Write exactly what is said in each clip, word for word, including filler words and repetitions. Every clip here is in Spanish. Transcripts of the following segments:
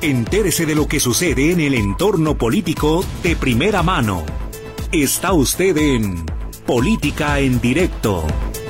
Entérese de lo que sucede en el entorno político de primera mano. Está usted en Política en Directo.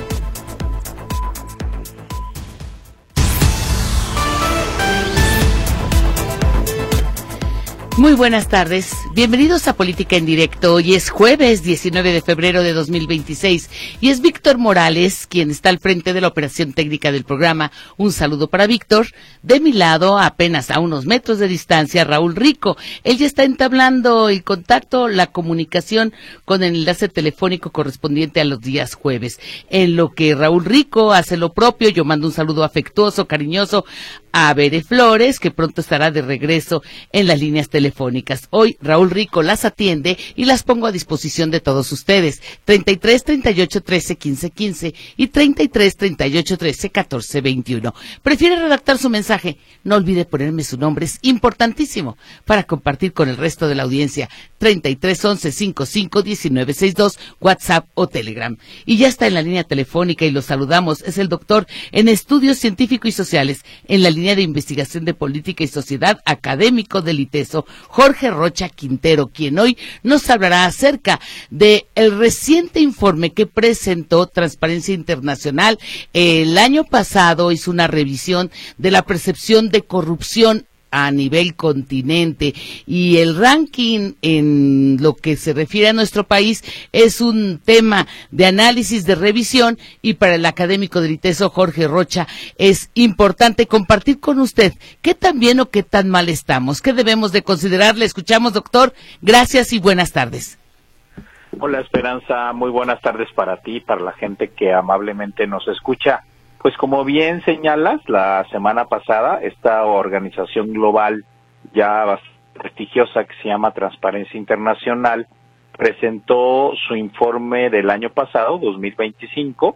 Muy buenas tardes, bienvenidos a Política en Directo. Hoy es jueves diecinueve de febrero de dos mil veintiséis y es Víctor Morales quien está al frente de la operación técnica del programa. Un saludo para Víctor. De mi lado, apenas a unos metros de distancia, Raúl Rico. Él ya está entablando el contacto, la comunicación con el enlace telefónico correspondiente a los días jueves. En lo que Raúl Rico hace lo propio, yo mando un saludo afectuoso, cariñoso a Bere Flores, que pronto estará de regreso en las líneas telefónicas. Hoy Raúl Rico las atiende y las pongo a disposición de todos ustedes. treinta y tres, treinta y ocho, trece, quince, quince y treinta y tres, treinta y ocho, trece, catorce, veintiuno. ¿Prefiere redactar su mensaje? No olvide ponerme su nombre, es importantísimo para compartir con el resto de la audiencia. treinta y tres, once, cincuenta y cinco, diecinueve, sesenta y dos, WhatsApp o Telegram. Y ya está en la línea telefónica y lo saludamos. Es el doctor en Estudios Científicos y Sociales, en la línea de Investigación de Política y Sociedad, académico del ITESO, Jorge Rocha Quintero, quien hoy nos hablará acerca de el reciente informe que presentó Transparencia Internacional. El año pasado hizo una revisión de la percepción de corrupción a nivel continente, y el ranking en lo que se refiere a nuestro país es un tema de análisis, de revisión, y para el académico del ITESO, Jorge Rocha, es importante compartir con usted qué tan bien o qué tan mal estamos, qué debemos de considerar. Le escuchamos, doctor. Gracias y buenas tardes. Hola, Esperanza, muy buenas tardes para ti y para la gente que amablemente nos escucha. Pues como bien señalas, la semana pasada esta organización global ya bastante prestigiosa que se llama Transparencia Internacional presentó su informe del año pasado, dos mil veinticinco,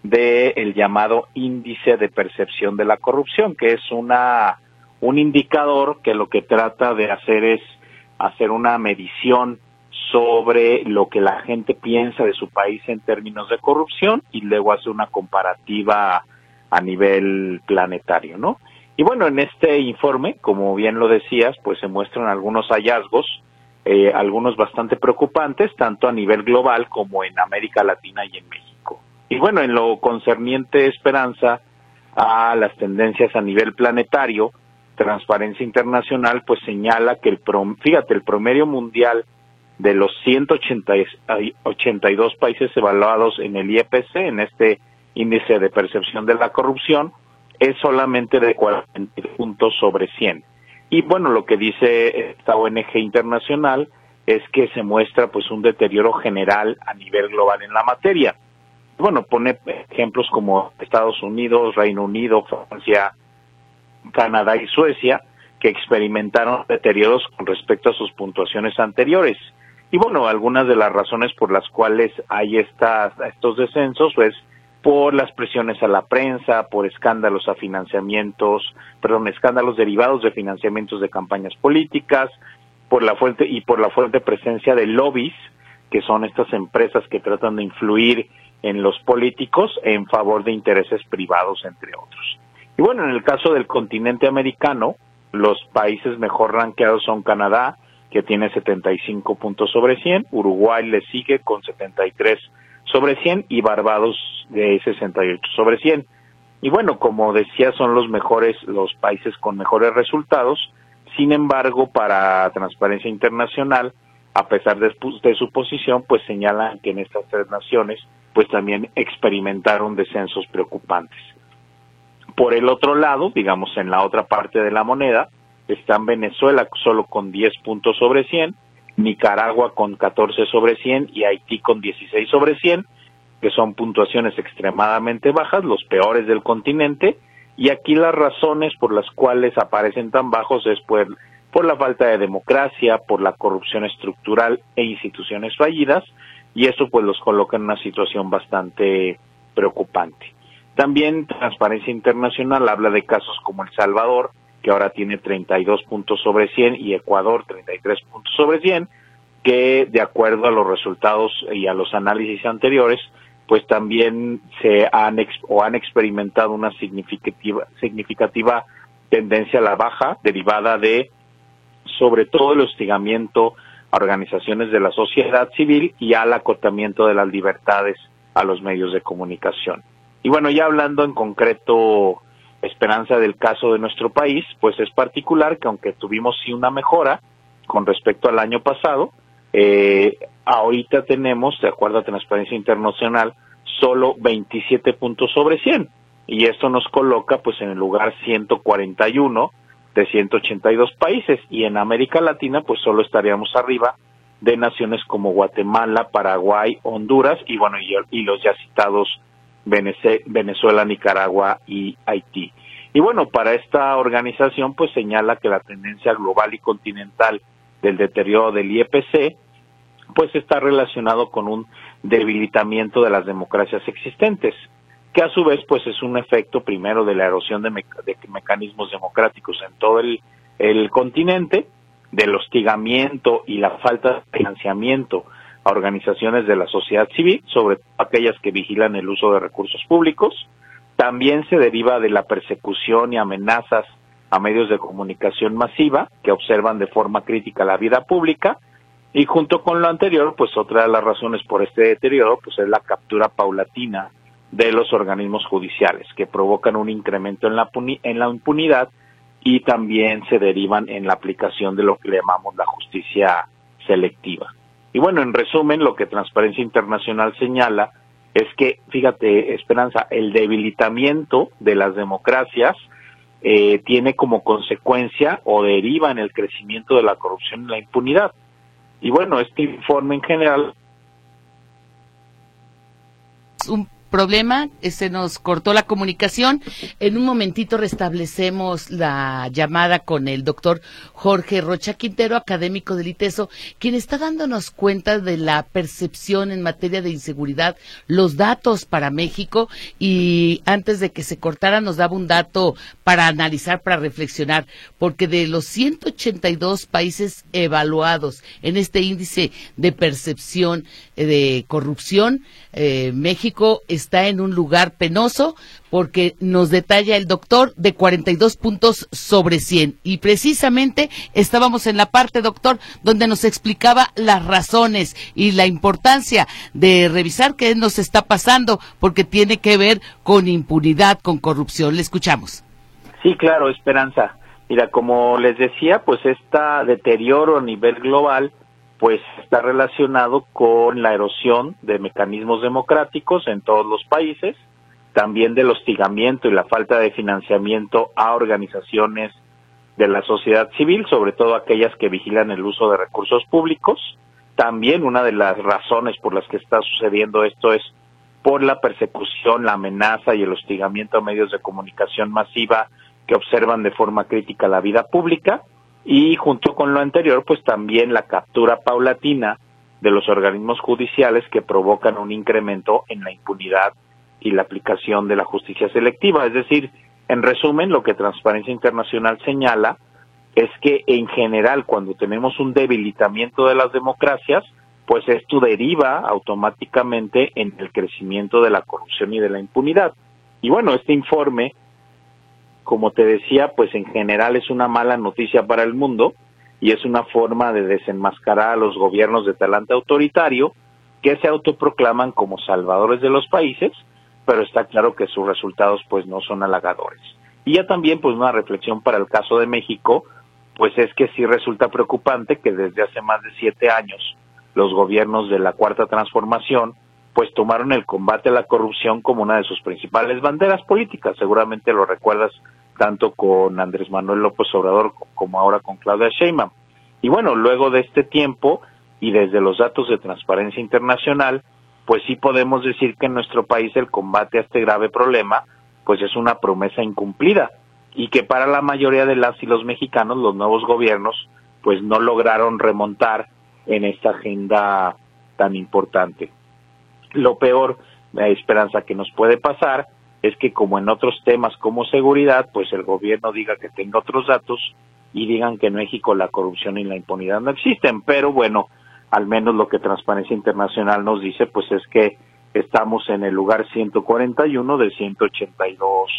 del llamado Índice de Percepción de la Corrupción, que es una un indicador que lo que trata de hacer es hacer una medición sobre lo que la gente piensa de su país en términos de corrupción y luego hace una comparativa a nivel planetario, ¿no? Y bueno, en este informe, como bien lo decías, pues se muestran algunos hallazgos, eh, algunos bastante preocupantes, tanto a nivel global como en América Latina y en México. Y bueno, en lo concerniente, Esperanza, a las tendencias a nivel planetario, Transparencia Internacional pues señala que el prom- fíjate, el promedio mundial de los ciento ochenta y dos países evaluados en el I E P C, en este Índice de Percepción de la Corrupción, es solamente de cuarenta puntos sobre cien. Y bueno, lo que dice esta O N G internacional es que se muestra pues un deterioro general a nivel global en la materia. Bueno, pone ejemplos como Estados Unidos, Reino Unido, Francia, Canadá y Suecia, que experimentaron deterioros con respecto a sus puntuaciones anteriores. Y bueno, algunas de las razones por las cuales hay estas, estos descensos es por las presiones a la prensa, por escándalos a financiamientos, perdón, escándalos derivados de financiamientos de campañas políticas, por la fuerte y por la fuerte presencia de lobbies, que son estas empresas que tratan de influir en los políticos en favor de intereses privados, entre otros. Y bueno, en el caso del continente americano, los países mejor rankeados son Canadá, que tiene setenta y cinco puntos sobre cien, Uruguay le sigue con setenta y tres sobre cien y Barbados de sesenta y ocho sobre cien. Y bueno, como decía, son los mejores, los países con mejores resultados. Sin embargo, para Transparencia Internacional, a pesar de, de su posición, pues señalan que en estas tres naciones, pues también experimentaron descensos preocupantes. Por el otro lado, digamos en la otra parte de la moneda, están Venezuela solo con diez puntos sobre cien, Nicaragua con catorce sobre cien y Haití con dieciséis sobre cien, que son puntuaciones extremadamente bajas, los peores del continente, y aquí las razones por las cuales aparecen tan bajos es por, por la falta de democracia, por la corrupción estructural e instituciones fallidas, y eso pues los coloca en una situación bastante preocupante. También Transparencia Internacional habla de casos como El Salvador, que ahora tiene treinta y dos puntos sobre cien, y Ecuador treinta y tres puntos sobre cien, que de acuerdo a los resultados y a los análisis anteriores, pues también se han ex, o han experimentado una significativa significativa tendencia a la baja derivada de, sobre todo, el hostigamiento a organizaciones de la sociedad civil y al acotamiento de las libertades a los medios de comunicación. Y bueno, ya hablando en concreto, Esperanza, del caso de nuestro país, pues es particular que aunque tuvimos sí una mejora con respecto al año pasado, eh, ahorita tenemos, de acuerdo a Transparencia Internacional, solo veintisiete puntos sobre cien, y esto nos coloca pues en el lugar ciento cuarenta y uno de ciento ochenta y dos países, y en América Latina pues solo estaríamos arriba de naciones como Guatemala, Paraguay, Honduras y bueno y, y los ya citados Venezuela, Nicaragua y Haití. Y bueno, para esta organización pues señala que la tendencia global y continental del deterioro del I E P C pues está relacionado con un debilitamiento de las democracias existentes, que a su vez pues es un efecto primero de la erosión de, me de mecanismos democráticos en todo el, el continente, del hostigamiento y la falta de financiamiento a organizaciones de la sociedad civil, sobre todo aquellas que vigilan el uso de recursos públicos. También se deriva de la persecución y amenazas a medios de comunicación masiva que observan de forma crítica la vida pública, y junto con lo anterior, pues otra de las razones por este deterioro pues es la captura paulatina de los organismos judiciales, que provocan un incremento en la, en la impunidad y también se derivan en la aplicación de lo que le llamamos la justicia selectiva. Y bueno, en resumen, lo que Transparencia Internacional señala es que, fíjate, Esperanza, el debilitamiento de las democracias eh, tiene como consecuencia o deriva en el crecimiento de la corrupción y la impunidad. Y bueno, este informe en general... Un problema, se nos cortó la comunicación. En un momentito restablecemos la llamada con el doctor Jorge Rocha Quintero, académico del ITESO, quien está dándonos cuenta de la percepción en materia de inseguridad, los datos para México, y antes de que se cortara nos daba un dato para analizar, para reflexionar, porque de los ciento ochenta y dos países evaluados en este índice de percepción de corrupción, eh, México está en un lugar penoso, porque nos detalla el doctor de cuarenta y dos puntos sobre cien, y precisamente estábamos en la parte, doctor, donde nos explicaba las razones y la importancia de revisar qué nos está pasando, porque tiene que ver con impunidad, con corrupción. Le escuchamos. Sí, claro, Esperanza. Mira, como les decía, pues este deterioro a nivel global pues está relacionado con la erosión de mecanismos democráticos en todos los países, también del hostigamiento y la falta de financiamiento a organizaciones de la sociedad civil, sobre todo aquellas que vigilan el uso de recursos públicos. También una de las razones por las que está sucediendo esto es por la persecución, la amenaza y el hostigamiento a medios de comunicación masiva que observan de forma crítica la vida pública. Y junto con lo anterior, pues también la captura paulatina de los organismos judiciales que provocan un incremento en la impunidad y la aplicación de la justicia selectiva. Es decir, en resumen, lo que Transparencia Internacional señala es que en general cuando tenemos un debilitamiento de las democracias, pues esto deriva automáticamente en el crecimiento de la corrupción y de la impunidad. Y bueno, este informe, como te decía, pues en general es una mala noticia para el mundo y es una forma de desenmascarar a los gobiernos de talante autoritario que se autoproclaman como salvadores de los países, pero está claro que sus resultados pues no son halagadores. Y ya también pues una reflexión para el caso de México, pues es que sí resulta preocupante que desde hace más de siete años los gobiernos de la Cuarta Transformación pues tomaron el combate a la corrupción como una de sus principales banderas políticas. Seguramente lo recuerdas tanto con Andrés Manuel López Obrador como ahora con Claudia Sheinbaum. Y bueno, luego de este tiempo y desde los datos de Transparencia Internacional, pues sí podemos decir que en nuestro país el combate a este grave problema pues es una promesa incumplida y que para la mayoría de las y los mexicanos los nuevos gobiernos pues no lograron remontar en esta agenda tan importante. Lo peor, la esperanza que nos puede pasar es que como en otros temas como seguridad, pues el gobierno diga que tenga otros datos y digan que en México la corrupción y la impunidad no existen, pero bueno, al menos lo que Transparencia Internacional nos dice, pues es que estamos en el lugar ciento cuarenta y uno de ciento ochenta y dos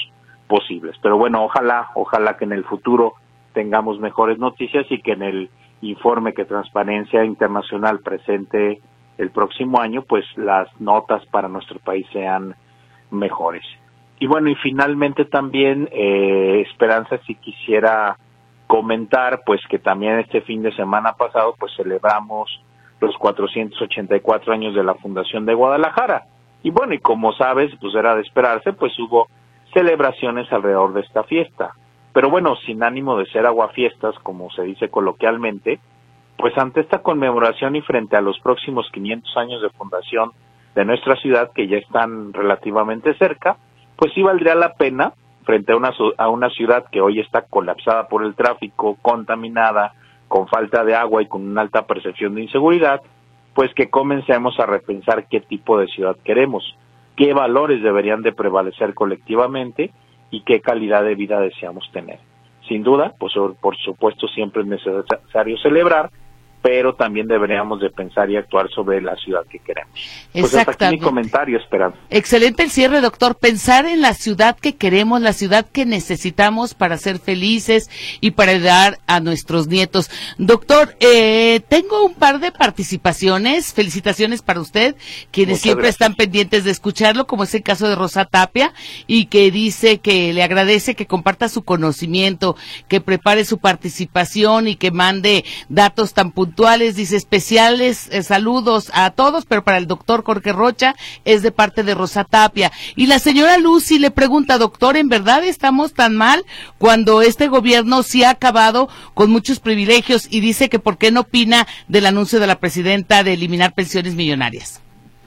posibles. Pero bueno, ojalá, ojalá que en el futuro tengamos mejores noticias y que en el informe que Transparencia Internacional presente el próximo año, pues las notas para nuestro país sean mejores. Y bueno, y finalmente también, eh, Esperanza, si quisiera comentar, pues que también este fin de semana pasado, pues celebramos los cuatrocientos ochenta y cuatro años de la Fundación de Guadalajara. Y bueno, y como sabes, pues era de esperarse, pues hubo celebraciones alrededor de esta fiesta. Pero bueno, sin ánimo de ser aguafiestas, como se dice coloquialmente, pues ante esta conmemoración y frente a los próximos quinientos años de fundación de nuestra ciudad, que ya están relativamente cerca, pues sí valdría la pena, frente a una, a una ciudad que hoy está colapsada por el tráfico, contaminada, con falta de agua y con una alta percepción de inseguridad, pues que comencemos a repensar qué tipo de ciudad queremos, qué valores deberían de prevalecer colectivamente y qué calidad de vida deseamos tener. Sin duda, pues por supuesto siempre es necesario celebrar, pero también deberíamos de pensar y actuar sobre la ciudad que queremos. Pues hasta aquí mi comentario, Esperanza. Excelente el cierre, doctor. Pensar en la ciudad que queremos, la ciudad que necesitamos para ser felices y para dar a nuestros nietos. Doctor, eh, tengo un par de participaciones. Felicitaciones para usted, quienes Muchas siempre gracias. Están pendientes de escucharlo, como es el caso de Rosa Tapia, y que dice que le agradece que comparta su conocimiento, que prepare su participación y que mande datos tan puntuales. Dice especiales eh, saludos a todos, pero para el doctor Jorge Rocha es de parte de Rosa Tapia. Y la señora Lucy le pregunta, doctor, ¿en verdad estamos tan mal cuando este gobierno sí ha acabado con muchos privilegios? Y dice que ¿por qué no opina del anuncio de la presidenta de eliminar pensiones millonarias?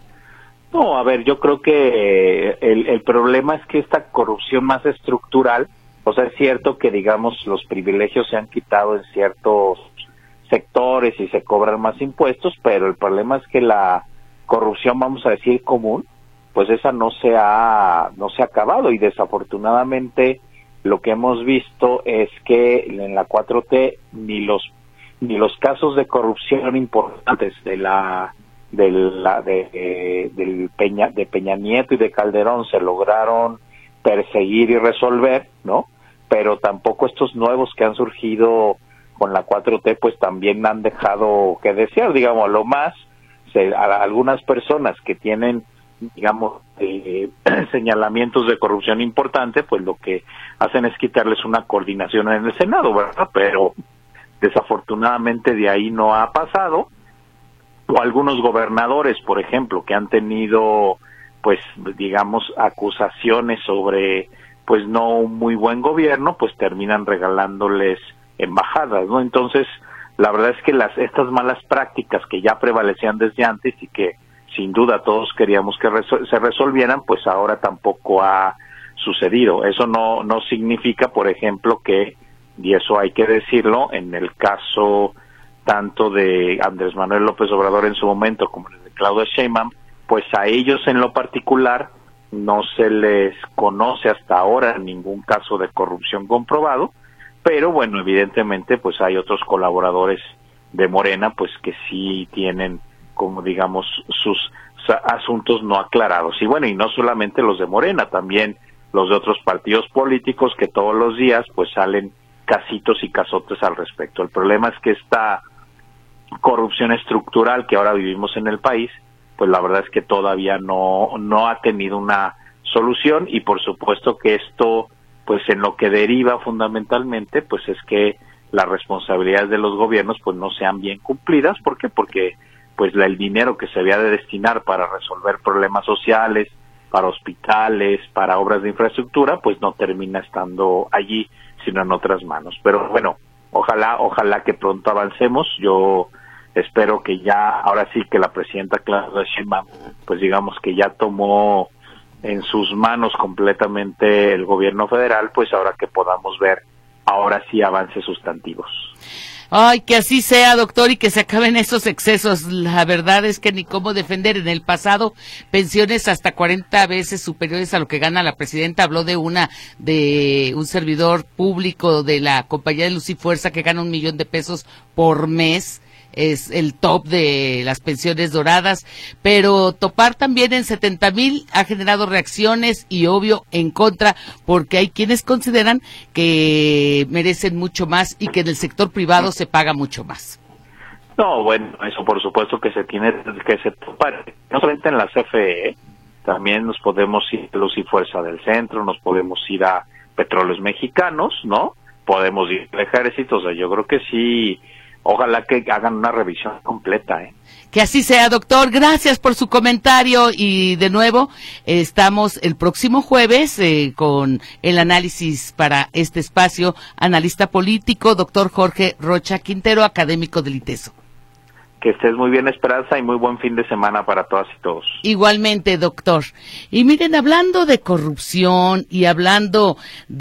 No, a ver, yo creo que el, el problema es que esta corrupción más estructural, o sea, es cierto que, digamos, los privilegios se han quitado en ciertos sectores y se cobran más impuestos, pero el problema es que la corrupción, vamos a decir, común, pues esa no se ha no se ha acabado, y desafortunadamente lo que hemos visto es que en la cuatro T ni los ni los casos de corrupción importantes de la de la de, de del Peña de Peña Nieto y de Calderón se lograron perseguir y resolver, ¿no? Pero tampoco estos nuevos que han surgido con la cuatro T, pues también han dejado que desear, digamos, a lo más, se, a, a algunas personas que tienen, digamos, eh, señalamientos de corrupción importante, pues lo que hacen es quitarles una coordinación en el Senado, ¿verdad? Pero desafortunadamente de ahí no ha pasado, o algunos gobernadores, por ejemplo, que han tenido, pues, digamos, acusaciones sobre, pues, no un muy buen gobierno, pues terminan regalándoles embajadas, ¿no? Entonces, la verdad es que las estas malas prácticas que ya prevalecían desde antes y que sin duda todos queríamos que resol- se resolvieran, pues ahora tampoco ha sucedido. Eso no no significa, por ejemplo, que, y eso hay que decirlo, en el caso tanto de Andrés Manuel López Obrador en su momento como el de Claudia Sheinbaum, pues a ellos en lo particular no se les conoce hasta ahora ningún caso de corrupción comprobado. Pero bueno, evidentemente pues hay otros colaboradores de Morena pues que sí tienen, como digamos, sus asuntos no aclarados. Y bueno, y no solamente los de Morena, también los de otros partidos políticos que todos los días pues salen casitos y casotes al respecto. El problema es que esta corrupción estructural que ahora vivimos en el país, pues la verdad es que todavía no no ha tenido una solución, y por supuesto que esto pues en lo que deriva fundamentalmente, pues es que las responsabilidades de los gobiernos pues no sean bien cumplidas. ¿Por qué? Porque pues la, el dinero que se había de destinar para resolver problemas sociales, para hospitales, para obras de infraestructura, pues no termina estando allí, sino en otras manos. Pero bueno, ojalá, ojalá que pronto avancemos. Yo espero que ya, ahora sí que la presidenta Claudia Sheinbaum, pues digamos que ya tomó en sus manos completamente el gobierno federal, pues ahora que podamos ver ahora sí avances sustantivos. Ay, que así sea, doctor, y que se acaben esos excesos. La verdad es que ni cómo defender. En el pasado, pensiones hasta cuarenta veces superiores a lo que gana la presidenta. Habló de una, de un servidor público de la compañía de Luz y Fuerza que gana un millón de pesos por mes. es el top de las pensiones doradas, pero topar también en setenta mil ha generado reacciones y obvio en contra, porque hay quienes consideran que merecen mucho más y que en el sector privado se paga mucho más. No, bueno, eso por supuesto que se tiene que se topar, no solamente en la C F E, también nos podemos ir a Luz y Fuerza del Centro, nos podemos ir a Petróleos Mexicanos, ¿no? Podemos ir al Ejército, o sea, yo creo que sí, ojalá que hagan una revisión completa, ¿eh? Que así sea, doctor. Gracias por su comentario y de nuevo estamos el próximo jueves eh, con el análisis para este espacio. Analista político, doctor Jorge Rocha Quintero, académico del ITESO. Que estés muy bien, Esperanza, y muy buen fin de semana para todas y todos. Igualmente, doctor. Y miren, hablando de corrupción y hablando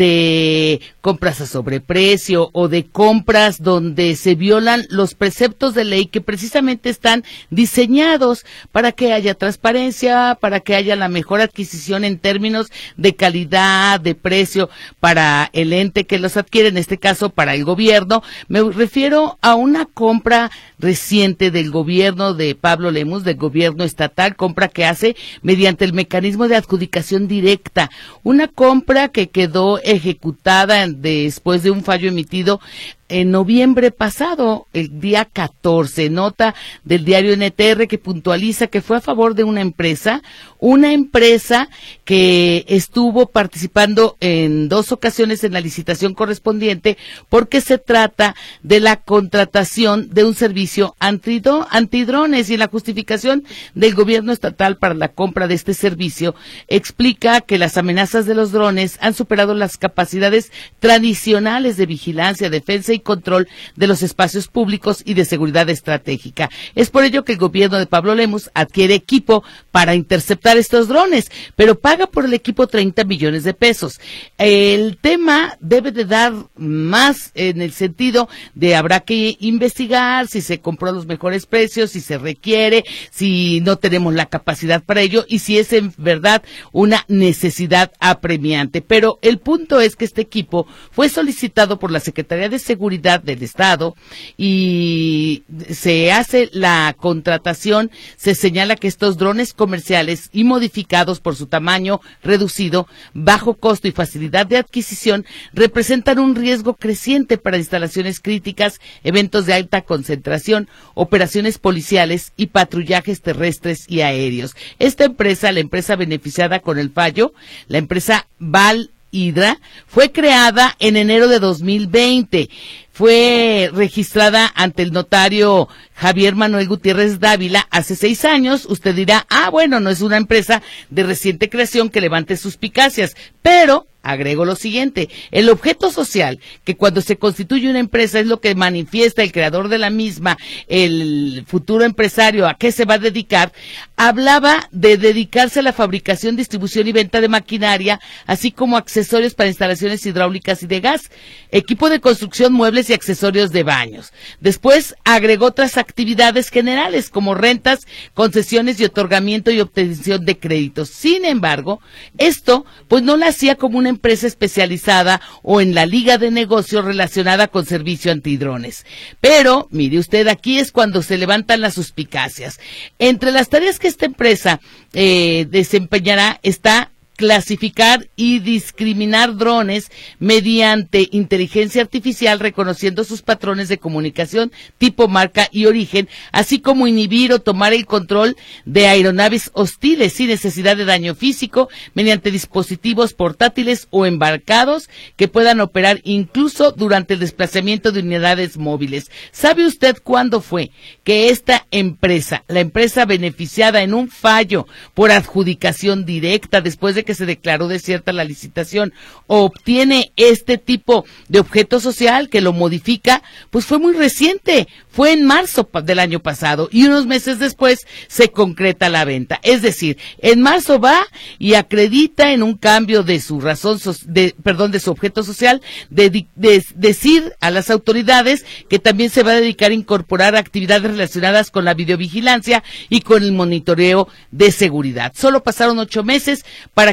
de compras a sobreprecio o de compras donde se violan los preceptos de ley que precisamente están diseñados para que haya transparencia, para que haya la mejor adquisición en términos de calidad, de precio para el ente que los adquiere, en este caso para el gobierno, me refiero a una compra reciente del gobierno de Pablo Lemus, del gobierno estatal, compra que hace mediante el mecanismo de adjudicación directa, una compra que quedó ejecutada después de un fallo emitido en noviembre pasado, el día catorce, nota del diario N T R que puntualiza que fue a favor de una empresa, una empresa que estuvo participando en dos ocasiones en la licitación correspondiente porque se trata de la contratación de un servicio antido, antidrones, y en la justificación del gobierno estatal para la compra de este servicio explica que las amenazas de los drones han superado las capacidades tradicionales de vigilancia, defensa y control de los espacios públicos y de seguridad estratégica. Es por ello que el gobierno de Pablo Lemus adquiere equipo para interceptar estos drones, pero paga por el equipo treinta millones de pesos. El tema debe de dar más en el sentido de habrá que investigar si se compró a los mejores precios, si se requiere, si no tenemos la capacidad para ello y si es en verdad una necesidad apremiante. Pero el punto es que este equipo fue solicitado por la Secretaría de Seguridad del Estado y se hace la contratación. Se señala que estos drones comerciales y modificados por su tamaño reducido, bajo costo y facilidad de adquisición representan un riesgo creciente para instalaciones críticas, eventos de alta concentración, operaciones policiales y patrullajes terrestres y aéreos. Esta empresa, la empresa beneficiada con el fallo, la empresa Val Hidra, fue creada en enero de dos mil veinte. Fue registrada ante el notario Javier Manuel Gutiérrez Dávila hace seis años. Usted dirá, ah, bueno, no es una empresa de reciente creación que levante suspicacias, pero agrego lo siguiente: el objeto social, que cuando se constituye una empresa es lo que manifiesta el creador de la misma, el futuro empresario, a qué se va a dedicar, hablaba de dedicarse a la fabricación, distribución y venta de maquinaria, así como accesorios para instalaciones hidráulicas y de gas, equipo de construcción, muebles y accesorios de baños. Después agregó otras actividades generales como rentas, concesiones y otorgamiento y obtención de créditos. Sin embargo, esto pues no la hacía como una empresa especializada o en la liga de negocios relacionada con servicio antidrones. Pero, mire usted, aquí es cuando se levantan las suspicacias. Entre las tareas que esta empresa eh, desempeñará está clasificar y discriminar drones mediante inteligencia artificial, reconociendo sus patrones de comunicación, tipo, marca y origen, así como inhibir o tomar el control de aeronaves hostiles sin necesidad de daño físico, mediante dispositivos portátiles o embarcados que puedan operar incluso durante el desplazamiento de unidades móviles. ¿Sabe usted cuándo fue que esta empresa, la empresa beneficiada en un fallo por adjudicación directa, después de que se declaró desierta la licitación, obtiene este tipo de objeto social que lo modifica? Pues fue muy reciente, fue en marzo del año pasado, y unos meses después se concreta la venta. Es decir, en marzo va y acredita en un cambio de su razón, de, perdón, de su objeto social, de, de, de decir a las autoridades que también se va a dedicar a incorporar actividades relacionadas con la videovigilancia y con el monitoreo de seguridad. Solo pasaron ocho meses para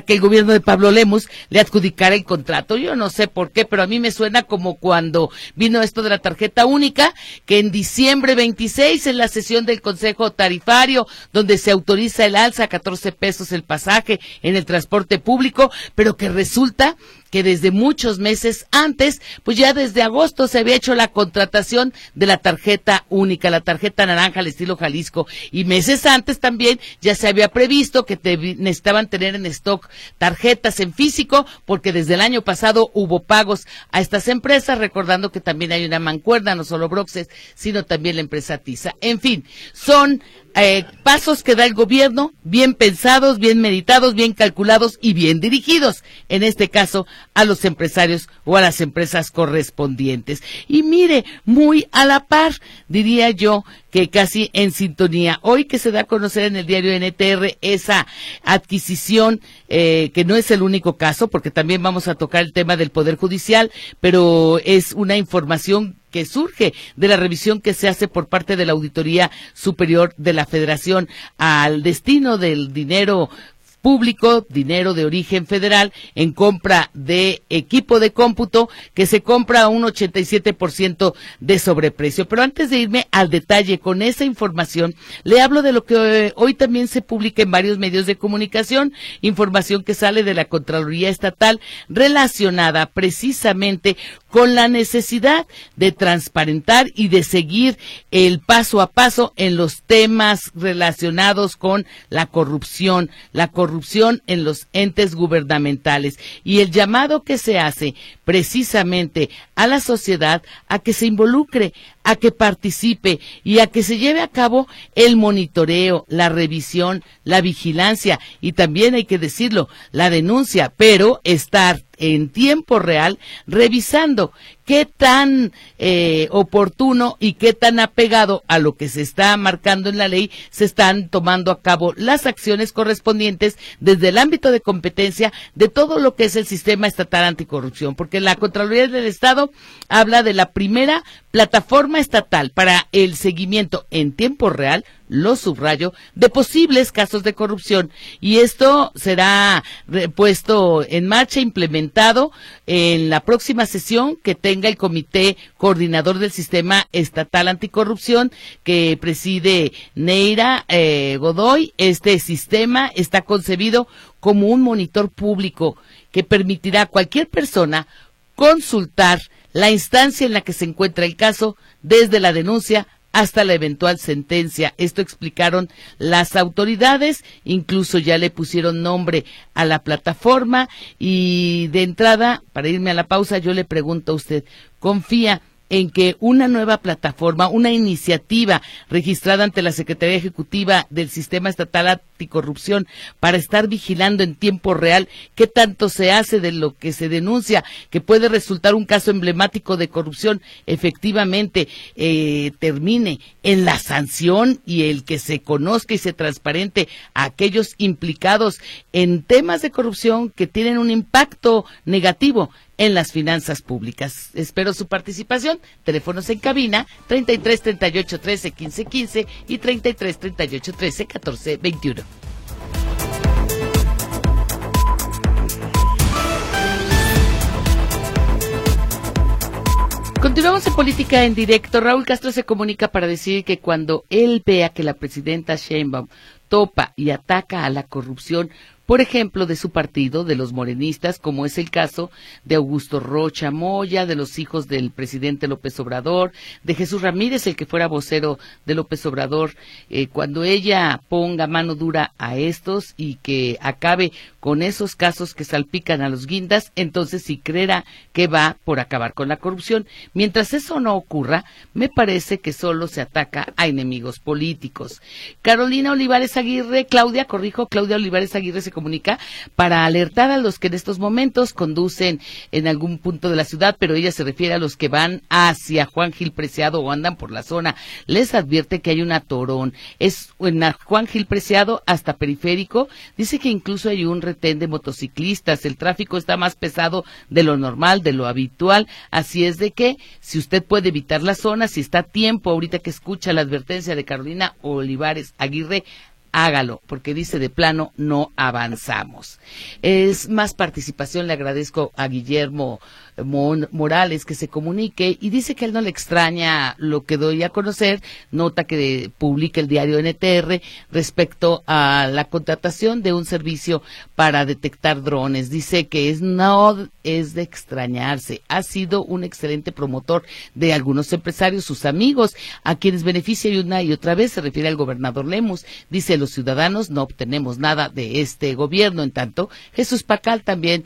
que el gobierno de Pablo Lemus le adjudicara el contrato. Yo no sé por qué, pero a mí me suena como cuando vino esto de la tarjeta única, que en diciembre veintiséis, en la sesión del Consejo Tarifario, donde se autoriza el alza a catorce pesos el pasaje en el transporte público, pero que resulta que desde muchos meses antes, pues ya desde agosto se había hecho la contratación de la tarjeta única, la tarjeta naranja al estilo Jalisco, y meses antes también ya se había previsto que te, necesitaban tener en stock tarjetas en físico, porque desde el año pasado hubo pagos a estas empresas, recordando que también hay una mancuerna, no solo Broxes, sino también la empresa Tiza. En fin, son Eh, pasos que da el gobierno, bien pensados, bien meditados, bien calculados y bien dirigidos, en este caso a los empresarios o a las empresas correspondientes. Y mire, muy a la par, diría yo, que casi en sintonía. Hoy que se da a conocer en el diario N T R esa adquisición, eh, que no es el único caso, porque también vamos a tocar el tema del Poder Judicial, pero es una información que surge de la revisión que se hace por parte de la Auditoría Superior de la Federación al destino del dinero público, dinero de origen federal, en compra de equipo de cómputo que se compra a un ochenta y siete por ciento de sobreprecio. Pero antes de irme al detalle con esa información, le hablo de lo que eh, hoy también se publica en varios medios de comunicación, información que sale de la Contraloría Estatal relacionada precisamente con la necesidad de transparentar y de seguir el paso a paso en los temas relacionados con la corrupción, la corrupción en los entes gubernamentales, y el llamado que se hace precisamente a la sociedad a que se involucre, a que participe y a que se lleve a cabo el monitoreo, la revisión, la vigilancia y también, hay que decirlo, la denuncia, pero estar en tiempo real revisando qué tan eh, oportuno y qué tan apegado a lo que se está marcando en la ley se están tomando a cabo las acciones correspondientes desde el ámbito de competencia de todo lo que es el sistema estatal anticorrupción, porque la Contraloría del Estado habla de la primera plataforma estatal para el seguimiento en tiempo real, lo subrayo, de posibles casos de corrupción, y esto será puesto en marcha, implementado en la próxima sesión que tenga el Comité Coordinador del Sistema Estatal Anticorrupción, que preside Neira eh, Godoy. Este sistema está concebido como un monitor público que permitirá a cualquier persona consultar la instancia en la que se encuentra el caso, desde la denuncia hasta la eventual sentencia. Esto explicaron las autoridades, incluso ya le pusieron nombre a la plataforma. Y de entrada, para irme a la pausa, yo le pregunto a usted, ¿confía en que una nueva plataforma, una iniciativa registrada ante la Secretaría Ejecutiva del Sistema Estatal Anticorrupción para estar vigilando en tiempo real qué tanto se hace de lo que se denuncia, que puede resultar un caso emblemático de corrupción, efectivamente eh, termine en la sanción y el que se conozca y se transparente a aquellos implicados en temas de corrupción que tienen un impacto negativo en las finanzas públicas? Espero su participación. Teléfonos en cabina treinta y tres, treinta y ocho, trece, quince, quince y treinta y tres, treinta y ocho, trece, catorce, veintiuno. Continuamos en Política en Directo. Raúl Castro se comunica para decir que cuando él vea que la presidenta Sheinbaum topa y ataca a la corrupción, por ejemplo, de su partido, de los morenistas, como es el caso de Augusto Rocha Moya, de los hijos del presidente López Obrador, de Jesús Ramírez, el que fuera vocero de López Obrador, eh, cuando ella ponga mano dura a estos y que acabe con esos casos que salpican a los guindas, entonces sí creerá que va por acabar con la corrupción. Mientras eso no ocurra, me parece que solo se ataca a enemigos políticos. Carolina Olivares Aguirre, Claudia, corrijo, Claudia Olivares Aguirre se comunica para alertar a los que en estos momentos conducen en algún punto de la ciudad, pero ella se refiere a los que van hacia Juan Gil Preciado o andan por la zona. Les advierte que hay un atorón. Es en Juan Gil Preciado hasta Periférico. Dice que incluso hay un retén de motociclistas. El tráfico está más pesado de lo normal, de lo habitual. Así es de que, si usted puede evitar la zona, si está a tiempo, ahorita que escucha la advertencia de Carolina Olivares Aguirre, hágalo, porque dice de plano no avanzamos. Es más participación, le agradezco a Guillermo Mon Morales que se comunique y dice que a él no le extraña lo que doy a conocer, nota que publica el diario N T R respecto a la contratación de un servicio para detectar drones. Dice que es no es de extrañarse, ha sido un excelente promotor de algunos empresarios, sus amigos, a quienes beneficia y una y otra vez, se refiere al gobernador Lemus. Dice, los ciudadanos no obtenemos nada de este gobierno. En tanto, Jesús Pacal también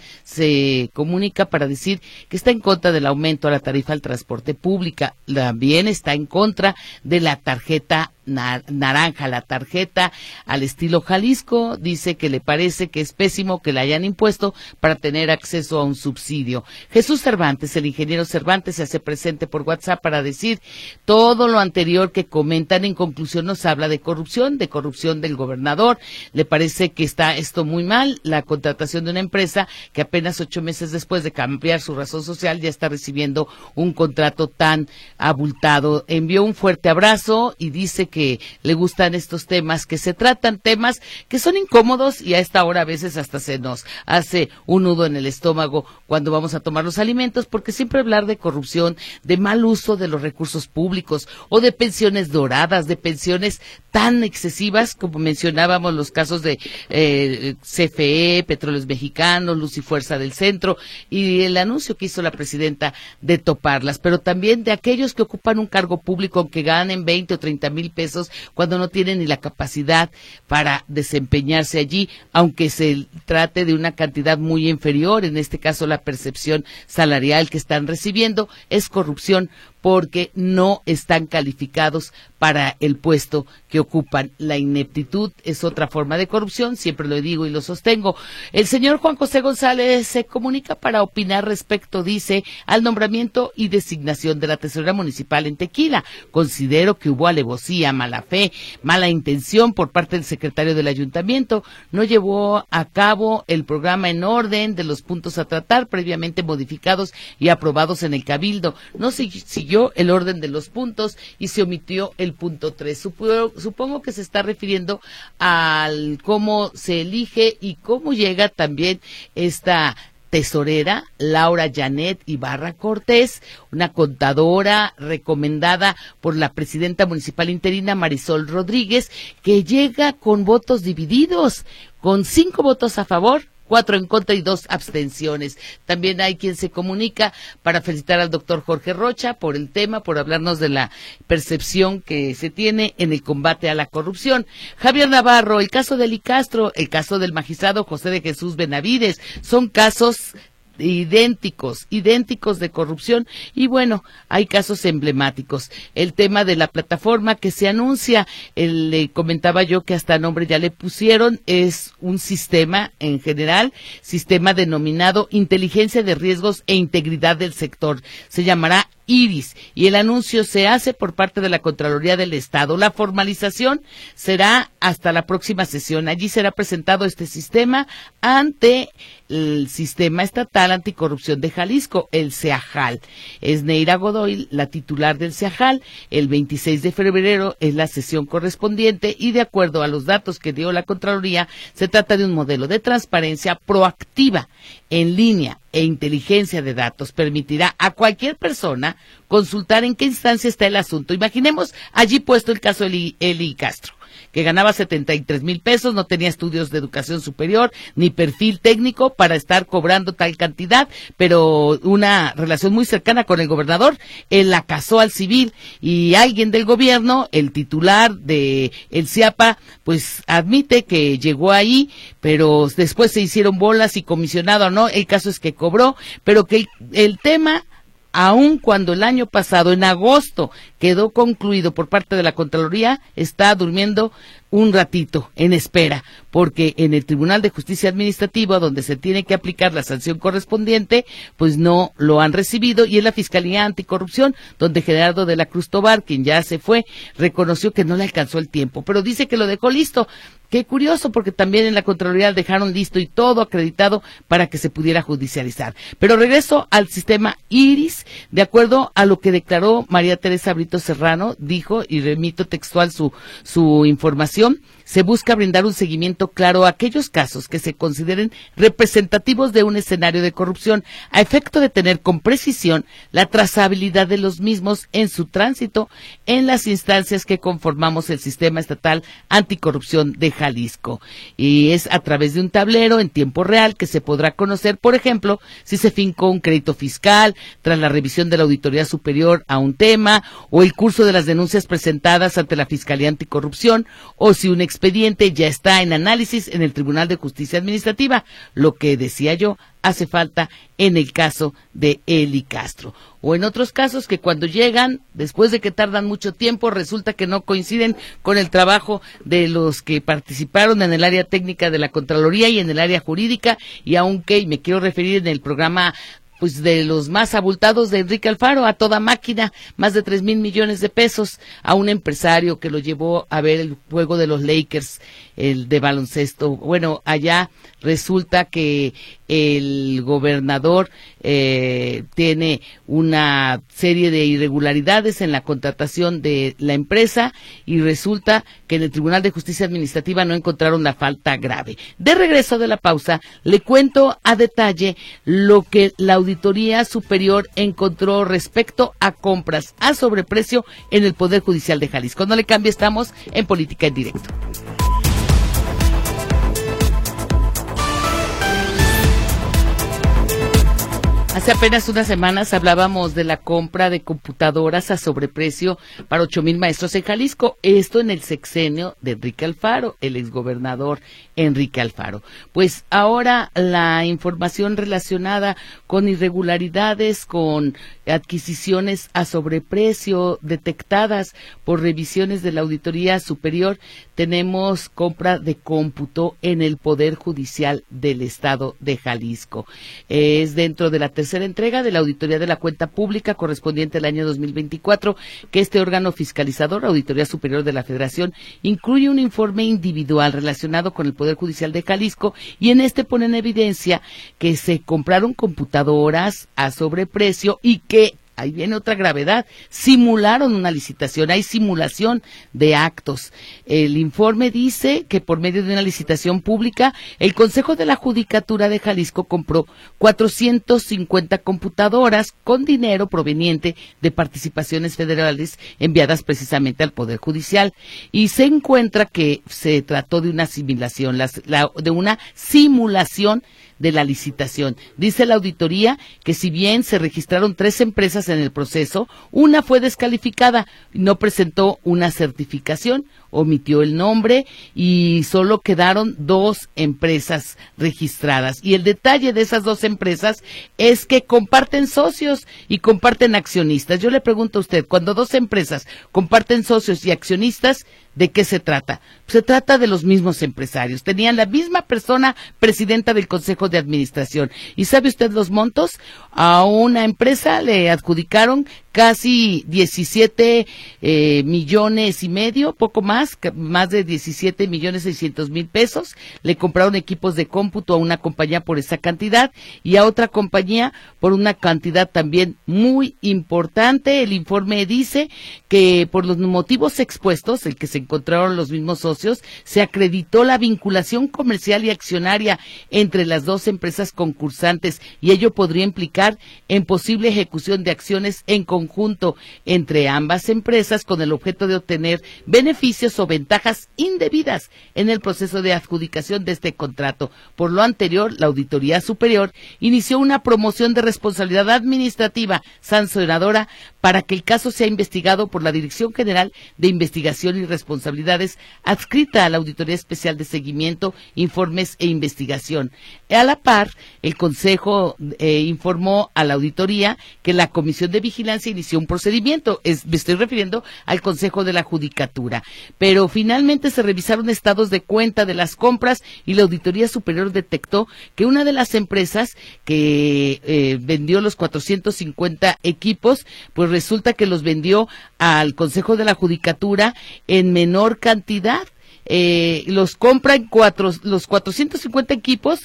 se comunica para decir que está en contra del aumento a la tarifa al transporte público, también está en contra de la tarjeta naranja, la tarjeta al estilo Jalisco. Dice que le parece que es pésimo que la hayan impuesto para tener acceso a un subsidio. Jesús Cervantes, el ingeniero Cervantes, se hace presente por WhatsApp para decir todo lo anterior que comentan. En conclusión, nos habla de corrupción, de corrupción del gobernador. Le parece que está esto muy mal, la contratación de una empresa que apenas ocho meses después de cambiar su razón social ya está recibiendo un contrato tan abultado. Envió un fuerte abrazo y dice que que le gustan estos temas, que se tratan temas que son incómodos y a esta hora a veces hasta se nos hace un nudo en el estómago cuando vamos a tomar los alimentos, porque siempre hablar de corrupción, de mal uso de los recursos públicos o de pensiones doradas, de pensiones tan excesivas como mencionábamos los casos de eh, C F E, Petróleos Mexicanos, Luz y Fuerza del Centro y el anuncio que hizo la presidenta de toparlas, pero también de aquellos que ocupan un cargo público aunque ganen veinte o treinta mil pesos cuando no tienen ni la capacidad para desempeñarse allí, aunque se trate de una cantidad muy inferior, en este caso la percepción salarial que están recibiendo, es corrupción porque no están calificados para el puesto que ocupan. La ineptitud es otra forma de corrupción, siempre lo digo y lo sostengo. El señor Juan José González se comunica para opinar respecto, dice, al nombramiento y designación de la tesorera municipal en Tequila. Considero que hubo alevosía, mala fe, mala intención por parte del secretario del ayuntamiento. No llevó a cabo el programa en orden de los puntos a tratar previamente modificados y aprobados en el Cabildo. No siguió el orden de los puntos y se omitió el punto tres. Supongo, supongo que se está refiriendo al cómo se elige y cómo llega también esta tesorera, Laura Janet Ibarra Cortés, una contadora recomendada por la presidenta municipal interina Marisol Rodríguez, que llega con votos divididos, con cinco votos a favor, cuatro en contra y dos abstenciones. También hay quien se comunica para felicitar al doctor Jorge Rocha por el tema, por hablarnos de la percepción que se tiene en el combate a la corrupción. Javier Navarro, el caso de Eli Castro, el caso del magistrado José de Jesús Benavides, son casos idénticos, idénticos de corrupción y bueno, hay casos emblemáticos. El tema de la plataforma que se anuncia, el, le comentaba yo que hasta nombre ya le pusieron, es un sistema en general, sistema denominado Inteligencia de Riesgos e Integridad del Sector. Se llamará IRIS y el anuncio se hace por parte de la Contraloría del Estado. La formalización será hasta la próxima sesión. Allí será presentado este sistema ante el Sistema Estatal Anticorrupción de Jalisco, el CEAJAL. Es Neira Godoy, la titular del CEAJAL. El veintiséis de febrero es la sesión correspondiente y de acuerdo a los datos que dio la Contraloría, se trata de un modelo de transparencia proactiva en línea e inteligencia de datos. Permitirá a cualquier persona consultar en qué instancia está el asunto. Imaginemos allí puesto el caso de Eli, Eli Castro, que ganaba setenta y tres mil pesos, no tenía estudios de educación superior, ni perfil técnico para estar cobrando tal cantidad, pero una relación muy cercana con el gobernador, él la casó al civil y alguien del gobierno, el titular de el CIAPA, pues admite que llegó ahí, pero después se hicieron bolas y comisionado o no, el caso es que cobró, pero que el, el tema, aun cuando el año pasado, en agosto, quedó concluido por parte de la Contraloría, está durmiendo un ratito en espera, porque en el Tribunal de Justicia Administrativa, donde se tiene que aplicar la sanción correspondiente, pues no lo han recibido, y en la Fiscalía Anticorrupción, donde Gerardo de la Cruz Tobar, quien ya se fue, reconoció que no le alcanzó el tiempo, pero dice que lo dejó listo. Qué curioso, porque también en la Contraloría dejaron listo y todo acreditado para que se pudiera judicializar. Pero regreso al sistema IRIS, de acuerdo a lo que declaró María Teresa Brito Serrano, dijo, y remito textual su, su información, se busca brindar un seguimiento claro a aquellos casos que se consideren representativos de un escenario de corrupción, a efecto de tener con precisión la trazabilidad de los mismos en su tránsito en las instancias que conformamos el Sistema Estatal Anticorrupción de Jalisco. Y es a través de un tablero en tiempo real que se podrá conocer, por ejemplo, si se fincó un crédito fiscal tras la revisión de la Auditoría Superior a un tema, o el curso de las denuncias presentadas ante la Fiscalía Anticorrupción, o si un expediente ya está en análisis en el Tribunal de Justicia Administrativa, lo que decía yo, hace falta en el caso de Eli Castro. O en otros casos que cuando llegan, después de que tardan mucho tiempo, resulta que no coinciden con el trabajo de los que participaron en el área técnica de la Contraloría y en el área jurídica, y aunque, y me quiero referir en el programa pues de los más abultados de Enrique Alfaro, a toda máquina, más de tres mil millones de pesos, a un empresario que lo llevó a ver el juego de los Lakers, el de baloncesto. Bueno, allá resulta que el gobernador eh, tiene una serie de irregularidades en la contratación de la empresa, y resulta que en el Tribunal de Justicia Administrativa no encontraron la falta grave. De regreso de la pausa, le cuento a detalle lo que la Auditoría Superior encontró respecto a compras a sobreprecio en el Poder Judicial de Jalisco. No le cambie, estamos en Política en Directo. Hace apenas unas semanas hablábamos de la compra de computadoras a sobreprecio para ocho mil maestros en Jalisco. Esto en el sexenio de Enrique Alfaro, el exgobernador Enrique Alfaro. Pues ahora la información relacionada con irregularidades, con adquisiciones a sobreprecio detectadas por revisiones de la Auditoría Superior, tenemos compra de cómputo en el Poder Judicial del Estado de Jalisco. Es dentro de la tercera entrega de la Auditoría de la Cuenta Pública correspondiente al año dos mil veinticuatro, que este órgano fiscalizador, Auditoría Superior de la Federación, incluye un informe individual relacionado con el Poder Judicial de Jalisco, y en este pone en evidencia que se compraron computadoras a sobreprecio y que, ahí viene otra gravedad, simularon una licitación, hay simulación de actos. El informe dice que por medio de una licitación pública, el Consejo de la Judicatura de Jalisco compró cuatrocientas cincuenta computadoras con dinero proveniente de participaciones federales enviadas precisamente al Poder Judicial, y se encuentra que se trató de una simulación, las, la, de una simulación de la licitación. Dice la auditoría que si bien se registraron tres empresas en el proceso, una fue descalificada, no presentó una certificación, omitió el nombre y solo quedaron dos empresas registradas. Y el detalle de esas dos empresas es que comparten socios y comparten accionistas. Yo le pregunto a usted, cuando dos empresas comparten socios y accionistas, ¿de qué se trata? Se trata de los mismos empresarios. Tenían la misma persona presidenta del Consejo de Administración. ¿Y sabe usted los montos? A una empresa le adjudicaron casi diecisiete eh, millones y medio, poco más, más de diecisiete millones seiscientos mil pesos. Le compraron equipos de cómputo a una compañía por esa cantidad y a otra compañía por una cantidad también muy importante. El informe dice que por los motivos expuestos, el que se encontraron los mismos socios, se acreditó la vinculación comercial y accionaria entre las dos empresas concursantes, y ello podría implicar en posible ejecución de acciones en conjunto entre ambas empresas con el objeto de obtener beneficios o ventajas indebidas en el proceso de adjudicación de este contrato. Por lo anterior, la Auditoría Superior inició una promoción de responsabilidad administrativa sancionadora para que el caso sea investigado por la Dirección General de Investigación y Responsabilidades, adscrita a la Auditoría Especial de Seguimiento, Informes e Investigación. A la par, el Consejo eh, informó a la auditoría que la Comisión de Vigilancia inició un procedimiento, es, me estoy refiriendo al Consejo de la Judicatura, pero finalmente se revisaron estados de cuenta de las compras y la Auditoría Superior detectó que una de las empresas que eh, vendió los cuatrocientos cincuenta equipos, pues resulta que los vendió al Consejo de la Judicatura en menor cantidad. Eh, los compran cuatro, los cuatrocientos cincuenta equipos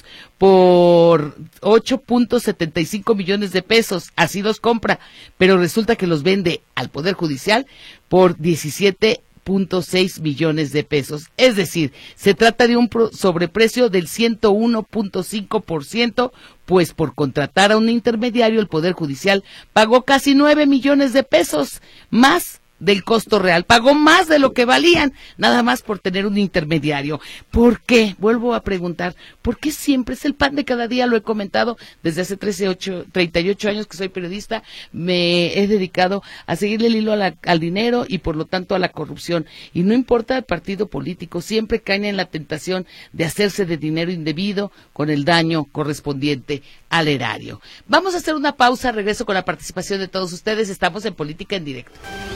por ocho punto setenta y cinco millones de pesos, así los compra, pero resulta que los vende al Poder Judicial por diecisiete punto seis millones de pesos. Es decir, se trata de un sobreprecio del ciento uno punto cinco por ciento, pues por contratar a un intermediario el Poder Judicial pagó casi nueve millones de pesos, más del costo real, pagó más de lo que valían, nada más por tener un intermediario. ¿Por qué? Vuelvo a preguntar, ¿por qué siempre es el pan de cada día? Lo he comentado desde hace trece, ocho, treinta y ocho años que soy periodista, me he dedicado a seguirle el hilo a la, al dinero y por lo tanto a la corrupción, y no importa el partido político, siempre caen en la tentación de hacerse de dinero indebido con el daño correspondiente al erario. Vamos a hacer una pausa, regreso con la participación de todos ustedes, estamos en Política en Directo.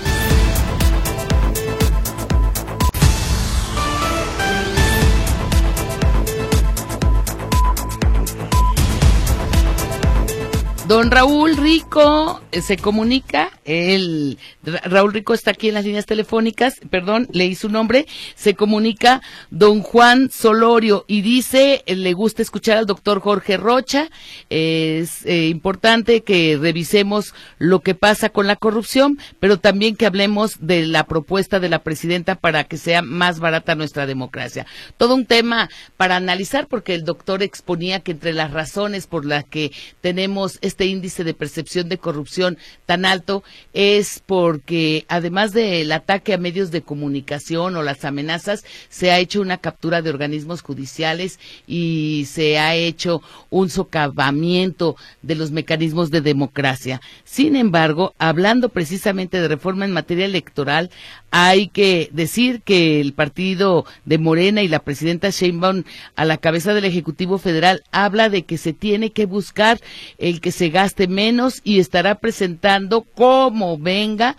Don Raúl Rico eh, se comunica, el Raúl Rico está aquí en las líneas telefónicas, perdón, leí su nombre, se comunica don Juan Solorio y dice, eh, le gusta escuchar al doctor Jorge Rocha, eh, es eh, importante que revisemos lo que pasa con la corrupción, pero también que hablemos de la propuesta de la presidenta para que sea más barata nuestra democracia. Todo un tema para analizar, porque el doctor exponía que entre las razones por las que tenemos este Este índice de percepción de corrupción tan alto es porque además del ataque a medios de comunicación o las amenazas, se ha hecho una captura de organismos judiciales y se ha hecho un socavamiento de los mecanismos de democracia. Sin embargo, hablando precisamente de reforma en materia electoral, hay que decir que el partido de Morena y la presidenta Sheinbaum a la cabeza del Ejecutivo Federal habla de que se tiene que buscar el que se gaste menos y estará presentando como venga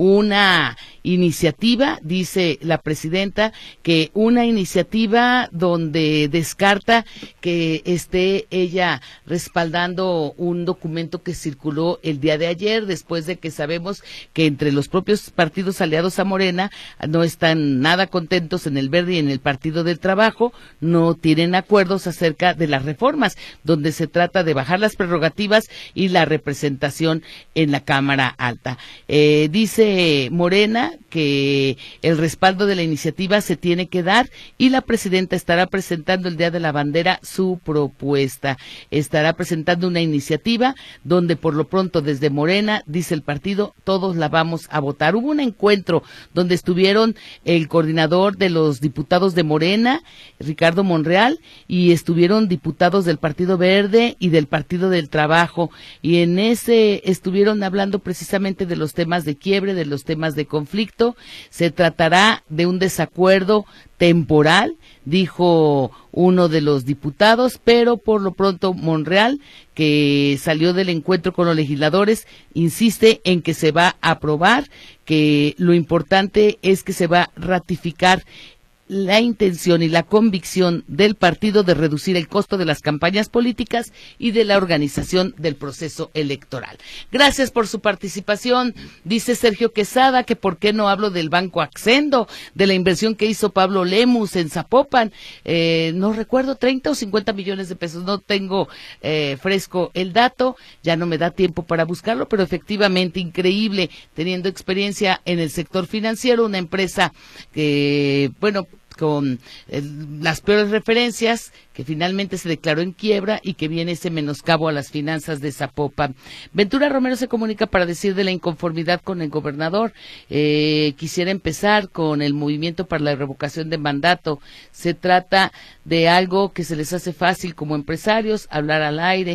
una iniciativa, dice la presidenta, que una iniciativa donde descarta que esté ella respaldando un documento que circuló el día de ayer, después de que sabemos que entre los propios partidos aliados a Morena no están nada contentos en el Verde y en el Partido del Trabajo, no tienen acuerdos acerca de las reformas, donde se trata de bajar las prerrogativas y la representación en la Cámara Alta. Eh, dice Morena que el respaldo de la iniciativa se tiene que dar y la presidenta estará presentando el Día de la Bandera su propuesta. Estará presentando una iniciativa donde por lo pronto desde Morena, dice el partido, todos la vamos a votar. Hubo un encuentro donde estuvieron el coordinador de los diputados de Morena, Ricardo Monreal, y estuvieron diputados del Partido Verde y del Partido del Trabajo, y en ese estuvieron hablando precisamente de los temas de quiebre, de los temas de conflicto. Se tratará de un desacuerdo temporal, dijo uno de los diputados, pero por lo pronto Monreal, que salió del encuentro con los legisladores, insiste en que se va a aprobar, que lo importante es que se va a ratificar la intención y la convicción del partido de reducir el costo de las campañas políticas y de la organización del proceso electoral. Gracias por su participación. Dice Sergio Quesada que por qué no hablo del Banco Accendo, de la inversión que hizo Pablo Lemus en Zapopan. Eh, no recuerdo, treinta o cincuenta millones de pesos. No tengo eh, fresco el dato, ya no me da tiempo para buscarlo, pero efectivamente increíble, teniendo experiencia en el sector financiero, una empresa que, bueno, con eh, las peores referencias, que finalmente se declaró en quiebra y que viene ese menoscabo a las finanzas de Zapopan. Ventura Romero se comunica para decir de la inconformidad con el gobernador. Eh, quisiera empezar con el movimiento para la revocación de mandato. Se trata de algo que se les hace fácil como empresarios, hablar al aire,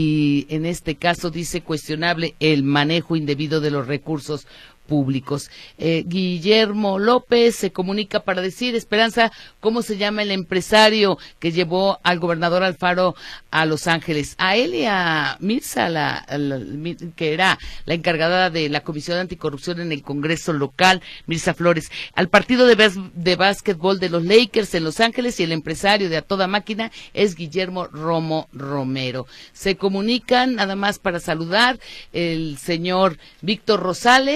y en este caso dice cuestionable el manejo indebido de los recursos públicos. Eh, Guillermo López se comunica para decir, Esperanza, ¿cómo se llama el empresario que llevó al gobernador Alfaro a Los Ángeles? A él y a Mirza, la, la, que era la encargada de la Comisión Anticorrupción en el Congreso local, Mirza Flores, al partido de, bas de básquetbol de los Lakers en Los Ángeles, y el empresario de A Toda Máquina es Guillermo Romo Romero. Se comunican nada más para saludar el señor Víctor Rosales,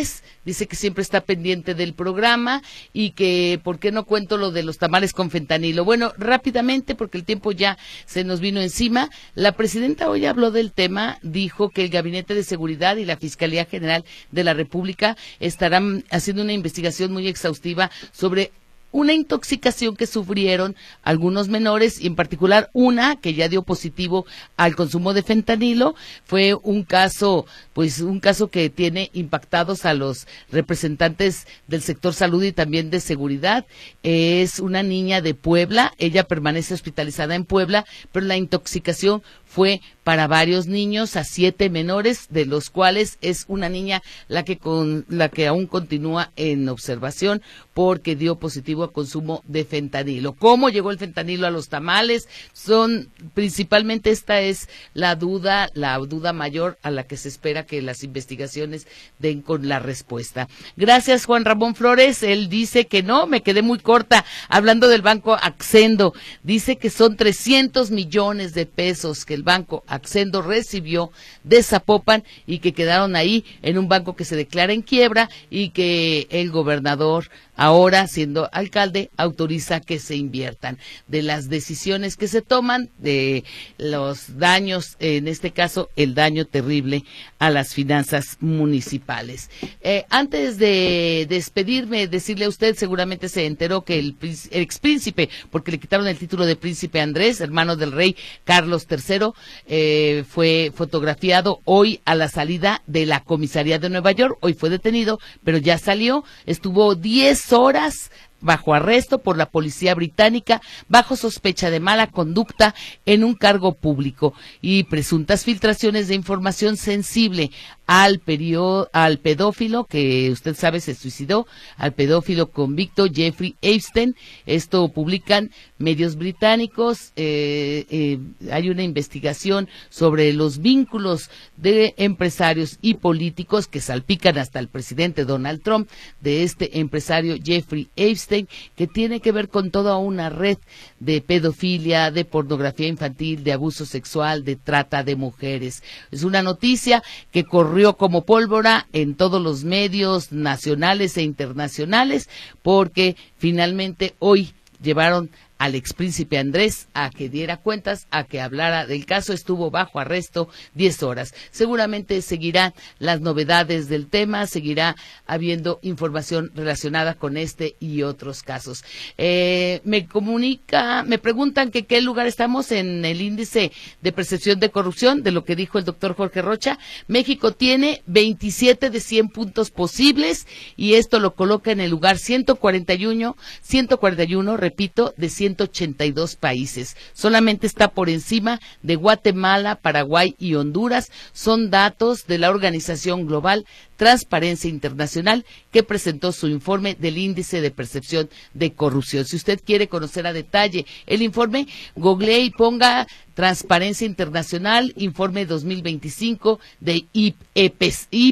dice que siempre está pendiente del programa y que por qué no cuento lo de los tamales con fentanilo. Bueno, rápidamente, porque el tiempo ya se nos vino encima, la presidenta hoy habló del tema, dijo que el Gabinete de Seguridad y la Fiscalía General de la República estarán haciendo una investigación muy exhaustiva sobre una intoxicación que sufrieron algunos menores, y en particular una que ya dio positivo al consumo de fentanilo. Fue un caso, pues un caso que tiene impactados a los representantes del sector salud y también de seguridad. Es una niña de Puebla, ella permanece hospitalizada en Puebla, pero la intoxicación fue para varios niños, a siete menores, de los cuales es una niña la que con la que aún continúa en observación porque dio positivo a consumo de fentanilo. ¿Cómo llegó el fentanilo a los tamales? Son principalmente esta es la duda, la duda mayor a la que se espera que las investigaciones den con la respuesta. Gracias, Juan Ramón Flores. Él dice que no, me quedé muy corta hablando del banco Accendo. Dice que son trescientos millones de pesos que el banco Accendo recibió de Zapopan y que quedaron ahí en un banco que se declara en quiebra y que el gobernador, ahora siendo alcalde, autoriza que se inviertan. De las decisiones que se toman, de los daños, en este caso el daño terrible a las finanzas municipales. Eh, antes de despedirme, decirle a usted, seguramente se enteró que el, el expríncipe, porque le quitaron el título de príncipe Andrés, hermano del rey Carlos tercero, eh, fue fotografiado hoy a la salida de la comisaría de Nueva York. Hoy fue detenido, pero ya salió, estuvo diez horas bajo arresto por la policía británica, bajo sospecha de mala conducta en un cargo público y presuntas filtraciones de información sensible al periodo, al pedófilo que usted sabe se suicidó, al pedófilo convicto Jeffrey Epstein. Esto publican medios británicos. Eh, eh, hay una investigación sobre los vínculos de empresarios y políticos que salpican hasta el presidente Donald Trump, de este empresario Jeffrey Epstein, que tiene que ver con toda una red de pedofilia, de pornografía infantil, de abuso sexual, de trata de mujeres. Es una noticia que corrió como pólvora en todos los medios nacionales e internacionales, porque finalmente hoy llevaron al expríncipe Andrés a que diera cuentas, a que hablara del caso. Estuvo bajo arresto diez horas. Seguramente seguirán las novedades del tema, seguirá habiendo información relacionada con este y otros casos. Eh, me comunica, me preguntan que qué lugar estamos en el índice de percepción de corrupción, de lo que dijo el doctor Jorge Rocha. México tiene veintisiete de cien puntos posibles y esto lo coloca en el lugar ciento cuarenta y uno, ciento cuarenta y uno, repito, de ciento ochenta y dos países. Solamente está por encima de Guatemala, Paraguay y Honduras. Son datos de la organización global Transparencia Internacional, que presentó su informe del índice de percepción de corrupción. Si usted quiere conocer a detalle el informe, googlee y ponga Transparencia Internacional, informe dos mil veinticinco de I P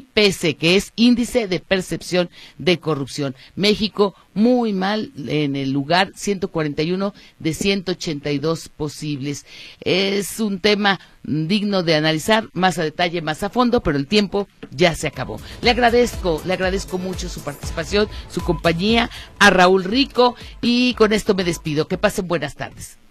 C, que es Índice de Percepción de Corrupción. México muy mal en el lugar ciento cuarenta y uno de ciento ochenta y dos posibles. Es un tema digno de analizar más a detalle, más a fondo, pero el tiempo ya se acabó. Le agradezco, le agradezco mucho su participación, su compañía, a Raúl Rico, y con esto me despido. Que pasen buenas tardes.